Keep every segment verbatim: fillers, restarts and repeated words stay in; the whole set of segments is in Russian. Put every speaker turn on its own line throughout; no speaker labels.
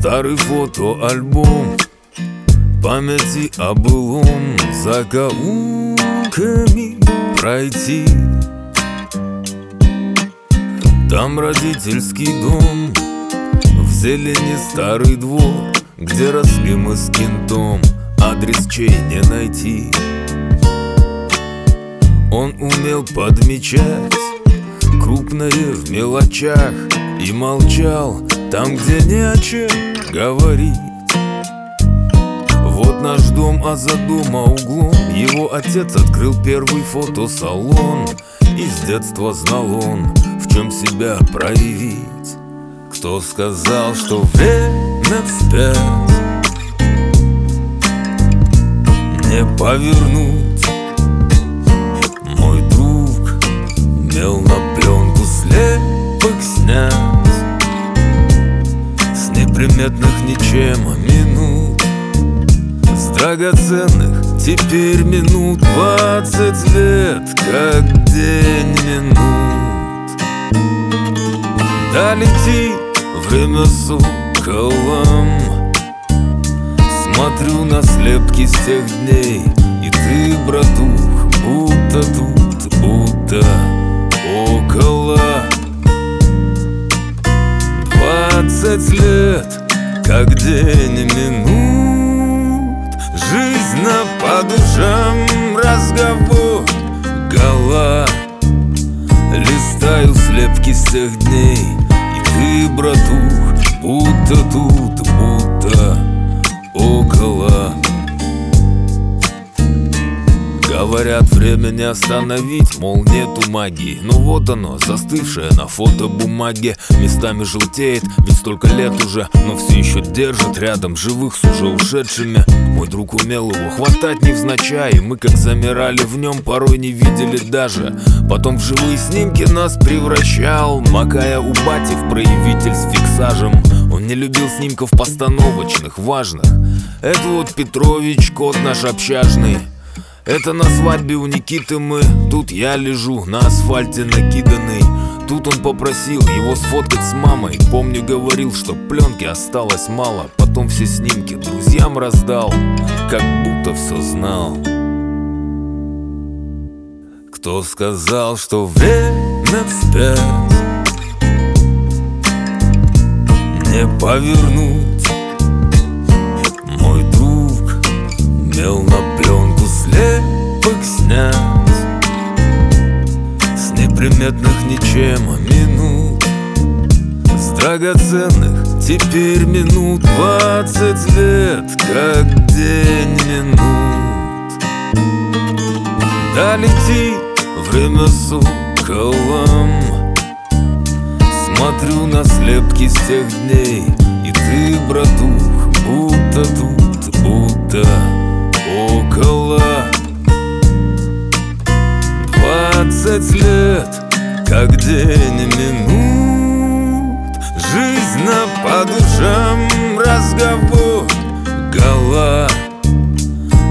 Старый фотоальбом памяти о былом, закоулками пройти. Там родительский дом, в зелени старый двор, где росли мы с кентом, адрес чей не найти. Он умел подмечать крупное в мелочах и молчал там, где не о чем говорить. Вот наш дом, а за дома углом его отец открыл первый фотосалон. И с детства знал он, в чем себя проявить. Кто сказал, что время вспять не повернуть? Мой друг умел на пленку слепок снять с неприметных ничем минут, с драгоценных теперь минут. Двадцать лет, как день минут. Да лети время соколом, смотрю на слепки с тех дней. И ты, братух, будто тут, будто около. Двадцать лет, как день минут. Жизнь на по душам, разговор, гола. Листаю слепки с тех дней. И ты, братух, будто тут, будто около. Говорят, время не остановить, мол, нету магии. Ну вот оно, застывшее на фотобумаге. Местами желтеет, ведь столько лет уже, но все еще держит рядом живых с уже ушедшими. Мой друг умел его хватать невзначай, и мы как замирали в нем, порой не видели даже. Потом в живые снимки нас превращал, макая у бати в проявитель с фиксажем. Он не любил снимков постановочных, важных. Это вот Петрович, кот наш общажный. Это на свадьбе у Никиты мы. Тут я лежу на асфальте накиданный. Тут он попросил его сфоткать с мамой. Помню, говорил, что пленки осталось мало. Потом все снимки друзьям раздал, как будто все знал. Кто сказал, что время вспять не повернуть? Мой друг умел на пленку слепок снять с неприметных ничем минут, с драгоценных теперь минут. Двадцать лет, как день минут. Да лети время соколом, смотрю на слепки с тех дней. И ты, братух, будто тут, будто около. Двадцать лет, как день минут. Жизнь на по душам, разговор, гола.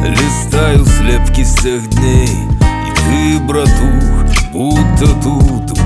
Листаю слепки с тех дней. И ты, братух, будто тут,